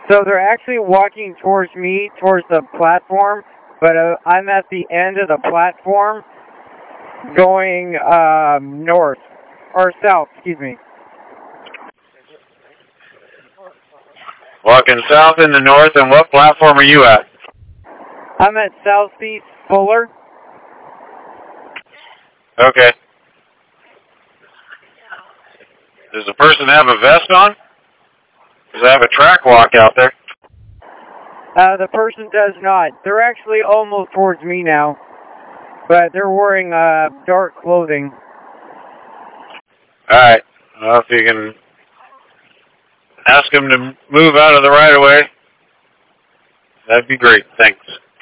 So they're actually walking towards me, towards the platform, but I'm at the end of the platform going north, or south, excuse me. Walking south in the north, and what platform are you at? I'm at Southeast Fuller. Okay. Does the person have a vest on? Does they have a track walk out there? The person does not. They're actually almost towards me now, but they're wearing dark clothing. Alright. Well, if you can ask them to move out of the right of way, that'd be great. Thanks.